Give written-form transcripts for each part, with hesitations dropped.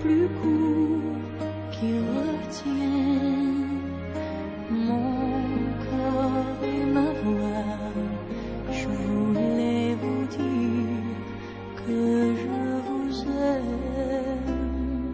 plus court qui retient mon corps et ma voix. Je voulais vous dire que je vous aime.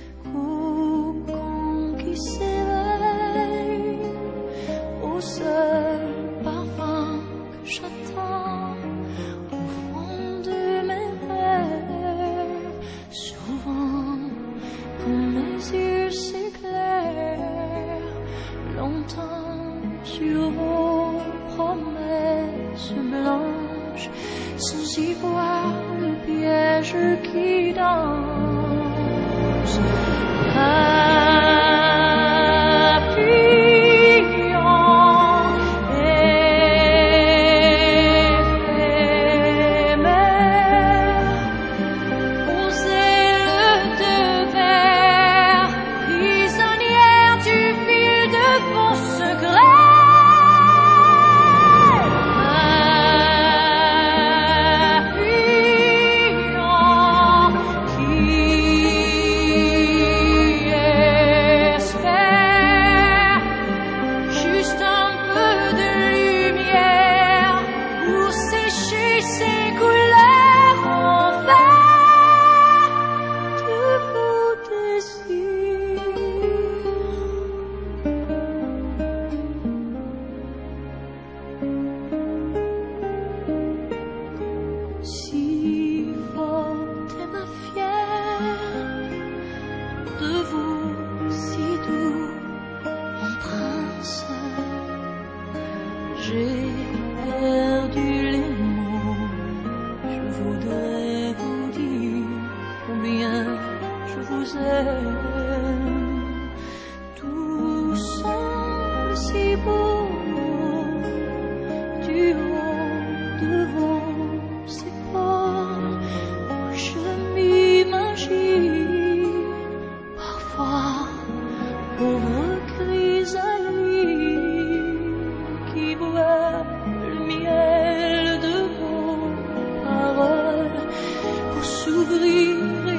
Cocon qui s'éveille au seul parfum que j'attends au fond de mes rêves. Souvent, quand mes yeux s'éclairent, longtemps sur vos promesses blanches, sans y voir le piège qui danse. Papillon éphémère, aux ailes de verre, prisonnière du fil de vos secrets. Si forte est ma fière de vous, si doux, mon prince. J'ai perdu les mots, je voudrais vous dire combien je vous aime. Tout semble si beau du haut de vos épaules. Je m'imagine parfois pauvre chrysalide qui boit le miel de vos paroles pour s'ouvrir